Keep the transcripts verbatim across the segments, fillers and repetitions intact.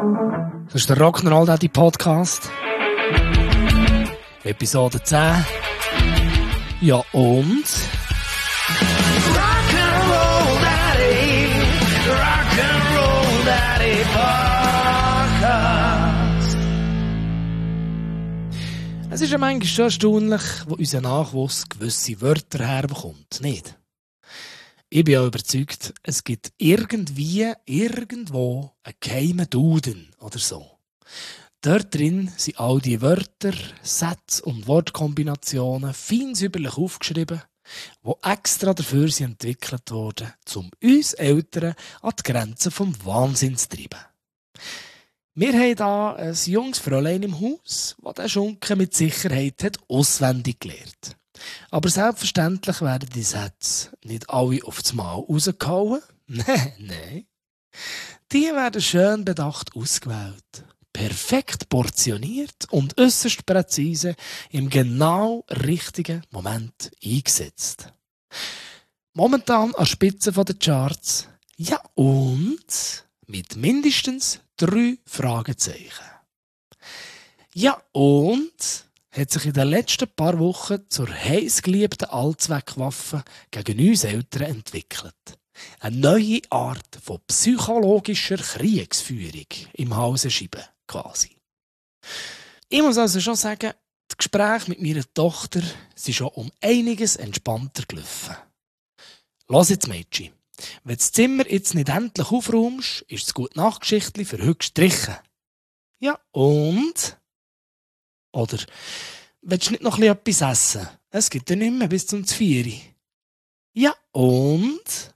Das ist der Rock'n'Roll Daddy Podcast. Episode zehn. Ja und? Rock'n'Roll Daddy, Rock'n'Roll Daddy Podcast. Es ist ja manchmal schon erstaunlich, wo unser Nachwuchs gewisse Wörter herbekommt, nicht? Ich bin auch überzeugt, es gibt irgendwie, irgendwo einen geheimen Duden oder so. Dort drin sind all die Wörter, Sätze und Wortkombinationen fein säuberlich aufgeschrieben, die extra dafür sind entwickelt wurden, um uns Eltern an die Grenzen vom Wahnsinn zu treiben. Wir haben hier ein junges Fräulein im Haus, das den Schunken mit Sicherheit hat auswendig gelernt. Aber selbstverständlich werden die Sätze nicht alle auf das Mal rausgehauen. Nein, nein. Die werden schön bedacht ausgewählt, perfekt portioniert und äußerst präzise im genau richtigen Moment eingesetzt. Momentan an der Spitze der Charts. Ja und? Mit mindestens drei Fragezeichen. Ja und? Hat sich in den letzten paar Wochen zur heiß geliebten Allzweckwaffe gegen uns Eltern entwickelt. Eine neue Art von psychologischer Kriegsführung im Hause schieben, quasi. Ich muss also schon sagen, die Gespräche mit meiner Tochter sind schon um einiges entspannter gelaufen. Los jetzt, Mädchen. Wenn du das Zimmer jetzt nicht endlich aufräumst, ist das Gute-Nacht-Geschichtli für heute gestrichen. Ja, und? Oder, willst du nicht noch etwas essen? Es gibt ja nicht mehr bis zum vier. Ja, und?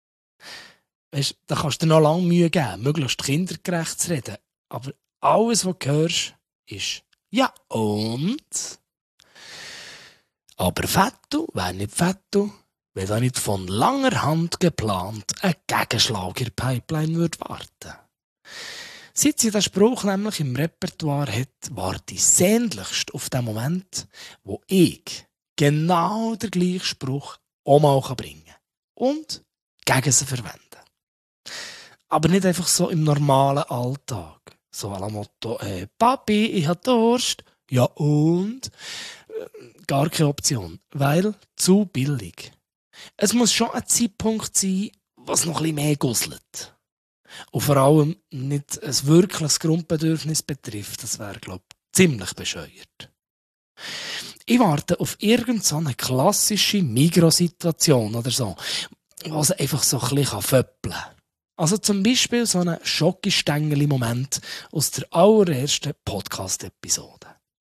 Weißt, da kannst du dir noch lange Mühe geben, möglichst kindergerecht zu reden. Aber alles, was du hörst, ist ja, und? Aber Fettu wäre nicht Fettu, wenn da nicht von langer Hand geplant ein Gegenschlag in der Pipeline würde warten. Seit sie den Spruch nämlich im Repertoire hat, warte ich sehnlichst auf den Moment, wo ich genau den gleichen Spruch auch mal bringen kann und gegen sie verwenden. Aber nicht einfach so im normalen Alltag. So à la Motto, äh, Papi, ich habe Durst. Ja und? Gar keine Option, weil zu billig. Es muss schon ein Zeitpunkt sein, was noch ein bisschen mehr gusselt. Und vor allem nicht ein wirkliches Grundbedürfnis betrifft, das wäre, glaube ich, ziemlich bescheuert. Ich warte auf irgendeine klassische Migrosituation oder so, wo sie einfach so ein bisschen föppeln kann. Also zum Beispiel so einen Schokistängeli-Moment aus der allerersten Podcast-Episode.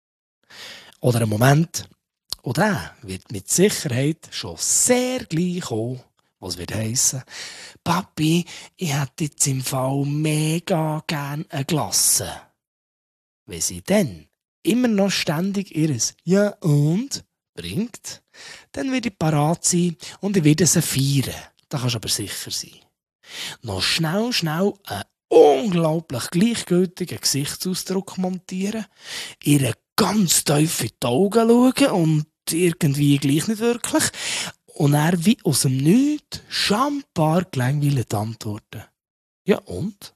Oder ein Moment, und der wird mit Sicherheit schon sehr gleich kommen, was wird heissen, Papi, ich hätte jetzt im Fall mega gern eine Glasse. Wenn sie dann immer noch ständig ihres Ja und bringt, dann werde ich parat sein und ich werde sie feiern. Da kannst du aber sicher sein. Noch schnell, schnell einen unglaublich gleichgültigen Gesichtsausdruck montieren, ihr ganz tief in die Augen schauen und irgendwie gleich nicht wirklich. Und er wie aus dem Nichts schambar gelangweilt antworten. Ja und?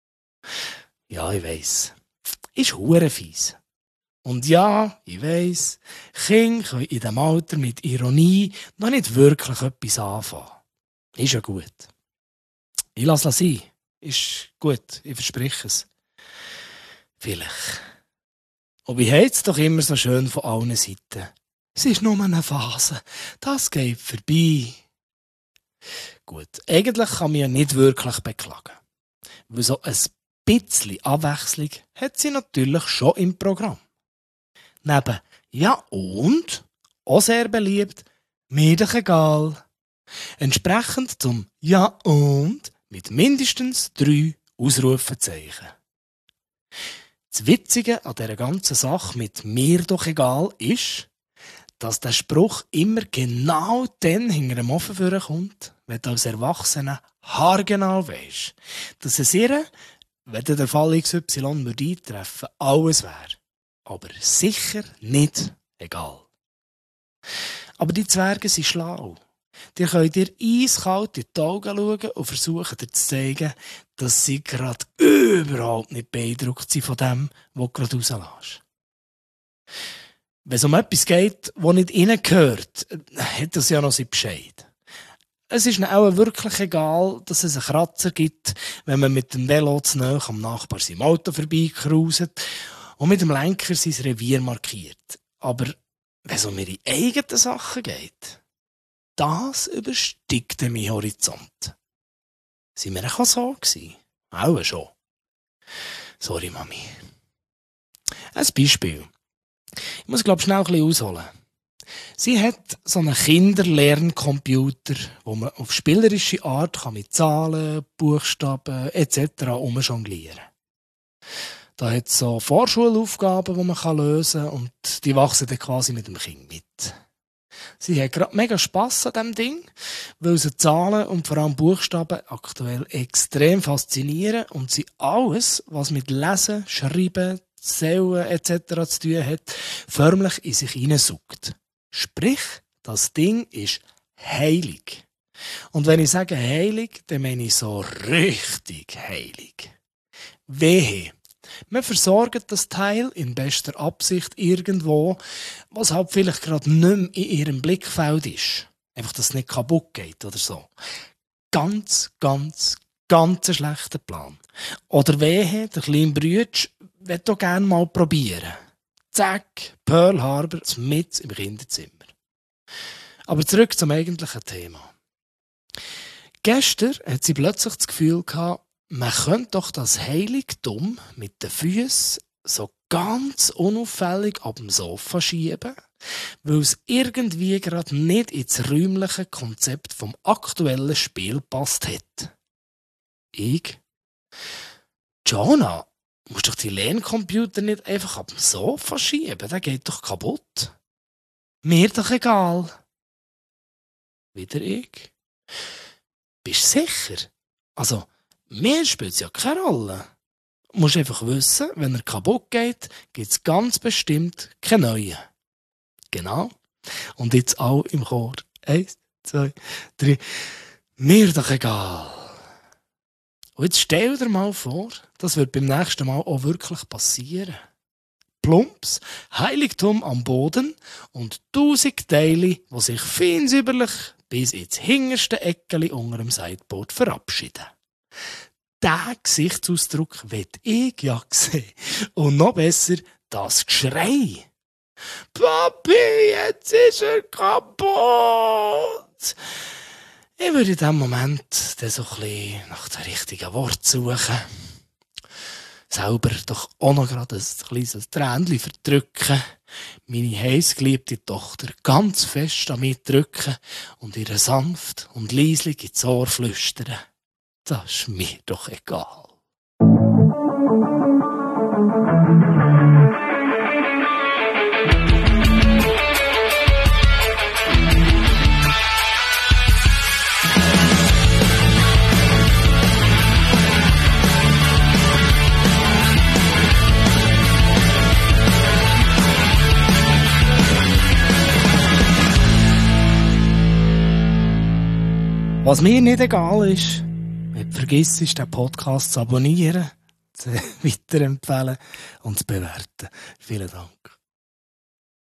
Ja, ich weiss. Ist hure fies. Und ja, ich weiss, Kinder können in diesem Alter mit Ironie noch nicht wirklich etwas anfangen. Ist ja gut. Ich lasse es sein. Ist gut, ich verspreche es. Vielleicht. Und wie heisst es doch immer so schön von allen Seiten? Es ist nur eine Phase. Das geht vorbei. Gut, eigentlich kann man ja nicht wirklich beklagen. Weil so ein bisschen Abwechslung hat sie natürlich schon im Programm. Neben Ja und, auch sehr beliebt, mir doch egal. Entsprechend zum Ja und mit mindestens drei Ausrufezeichen. Das Witzige an dieser ganzen Sache mit mir doch egal ist, dass der Spruch immer genau dann hinter dem Ofen vorkommt, wenn du als Erwachsener haargenau weisst, dass es ihr, wenn der Fall X Y würde eintreffen, alles wäre. Aber sicher nicht egal. Aber die Zwerge sind schlau. Die könnt ihr eiskalt in die Augen schauen und versuchen dir zu zeigen, dass sie gerade überhaupt nicht beeindruckt sind von dem, was du gerade rauslässt. Wenn es um etwas geht, das nicht ihnen gehört, hat das ja noch seinen Bescheid. Es ist ihnen auch wirklich egal, dass es einen Kratzer gibt, wenn man mit dem Velo zu nahe am Nachbar seinem Auto vorbeicruiset und mit dem Lenker sein Revier markiert. Aber wenn es um ihre eigenen Sachen geht, das übersteigt meinen Horizont. Sind wir auch so gewesen? Auch schon. Sorry, Mami. Ein Beispiel. Ich muss, glaube ich, schnell ein bisschen ausholen. Sie hat so einen Kinderlerncomputer, wo man auf spielerische Art kann mit Zahlen, Buchstaben et cetera umjonglieren kann. Da hat es so Vorschulaufgaben, die man lösen kann und die wachsen dann quasi mit dem Kind mit. Sie hat gerade mega Spass an diesem Ding, weil sie Zahlen und vor allem Buchstaben aktuell extrem faszinieren und sie alles, was mit Lesen, Schreiben, Zählen et cetera zu tun hat, förmlich in sich hineinsaugt. Sprich, das Ding ist heilig. Und wenn ich sage heilig, dann meine ich so richtig heilig. Wehe. Wir versorgen das Teil in bester Absicht irgendwo, was halt vielleicht gerade nicht mehr in ihrem Blickfeld ist. Einfach, dass es nicht kaputt geht oder so. Ganz, ganz, ganz ein schlechter Plan. Oder wehe, der kleine Brütsch will doch gerne mal probieren. Zack, Pearl Harbor mit im Kinderzimmer. Aber zurück zum eigentlichen Thema. Gestern hat sie plötzlich das Gefühl gehabt, man könnte doch das Heiligtum mit den Füßen so ganz unauffällig ab dem Sofa schieben, weil es irgendwie gerade nicht ins räumliche Konzept vom aktuellen Spiel passt hat. Ich? Jonah, musst doch die Lerncomputer nicht einfach ab dem Sofa schieben, der geht doch kaputt. Mir doch egal. Wieder ich? Bist du sicher? Also, mir spielt es ja keine Rolle. Du musst einfach wissen, wenn er kaputt geht, gibt es ganz bestimmt keinen neuen. Genau. Und jetzt auch im Chor. Eins, zwei, drei. Mir doch egal. Und jetzt stell dir mal vor, das wird beim nächsten Mal auch wirklich passieren. Plumps, Heiligtum am Boden und tausend Teile, die sich feinsäuberlich bis ins hinterste Eckeli unter dem Sideboard verabschieden. Diesen Gesichtsausdruck will ich ja sehen. Und noch besser, das Geschrei. Papi, jetzt ist er kaputt! Ich würde in diesem Moment dann so ein bisschen nach dem richtigen Wort suchen. Selber doch auch noch gerade ein kleines Tränchen verdrücken. Meine heißgeliebte Tochter ganz fest an mich drücken und ihr sanft und leislich ins Ohr flüstern. Das ist mir doch egal. Was mir nicht egal ist, wenn du vergisst, den Podcast zu abonnieren, zu weiterempfehlen und zu bewerten. Vielen Dank.